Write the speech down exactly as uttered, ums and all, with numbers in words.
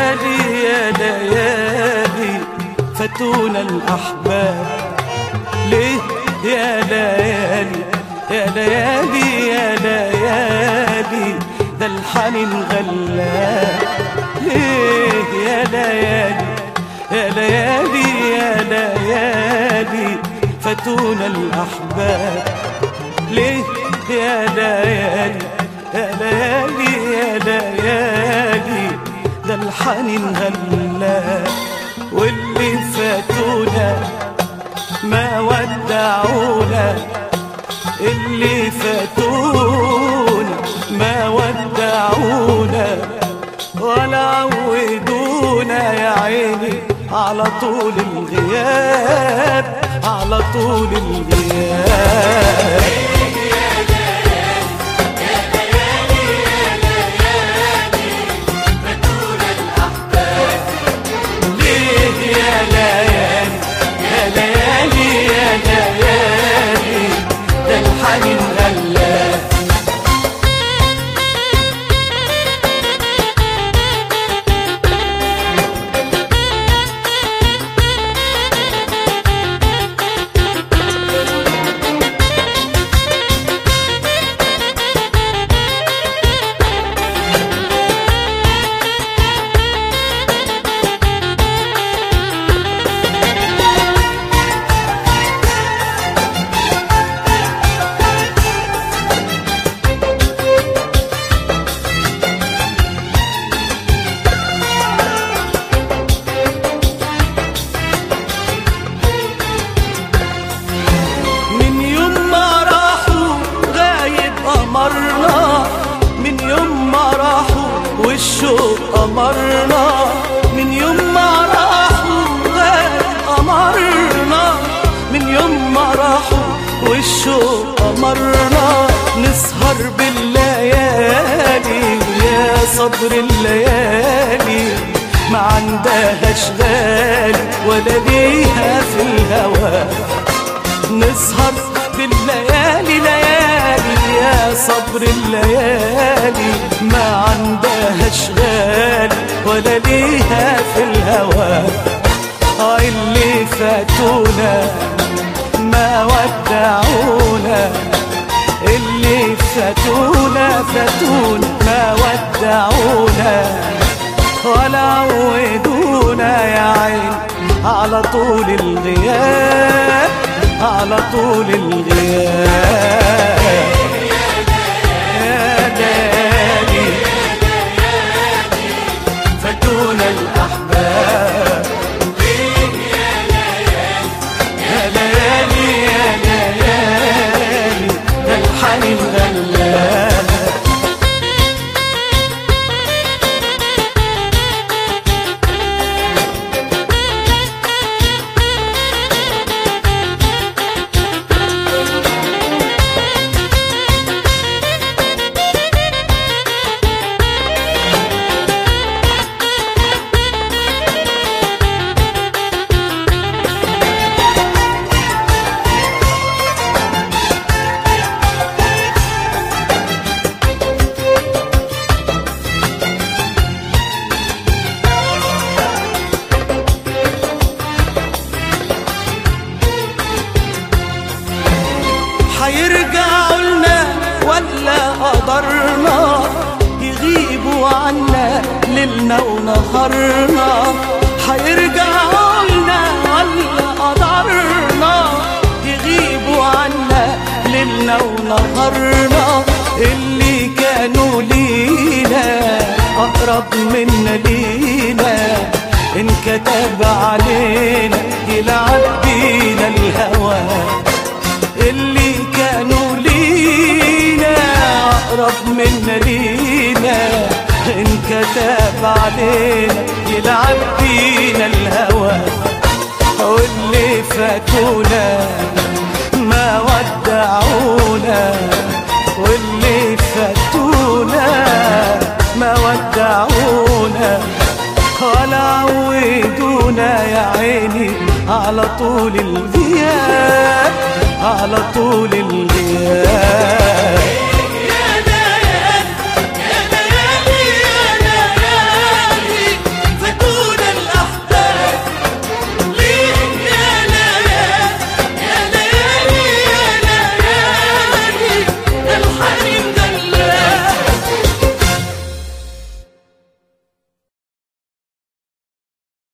ليالي يا ليالي فاتونا الأحباب. ليه يا ليالي يا ليالي يا ليالي ده الحنين غلاب. ليه يا ليالي يا ليالي يا ليالي فاتونا الأحباب. ليه يا ليالي يا ليالي يا ليالي ده الحنين غلاب. واللي فاتونا ما ودعونا، اللي فاتونا ما ودعونا ولا عودونا يا عيني على طول الغياب، على طول الغياب. من يوم ما راحوا والشوق أمرنا، من يوم ما راحوا غاب أمرنا، من يوم ما راحوا والشوق أمرنا. نسهر بالليالي يا صبر الليالي ما عندهاش غالي ولا ليها في الهوى. نسهر بالليالي ليالي يا صبر الليالي ما عندهاش غالي ولا ليها في الهوى. اللي فاتونا ما ودعونا، اللي فاتونا فاتونا ما ودعونا ولا عودونا يا عين على طول الغياب، على طول الغياب. يا ليالي فاتونا الأحباب. يا ليالي يا ليالي ده الحنين غلاب. هيرجعوا لنا ولا قدرنا يغيبوا عنا ليلنا ونهارنا. هيرجعوا لنا ولا قدرنا يغيبوا عنا ليلنا ونهارنا. اللي كانوا لينا أقرب منا لينا انكتب علينا يلعب بينا الهوى. اللي كانوا لينا أقرب منا لينا انكتب علينا يلعب بينا الهوى. واللي فاتونا ما ودعونا، واللي فاتونا ما ودعونا ولا عودونا يا عيني على طول الغياب، على طول الغياب.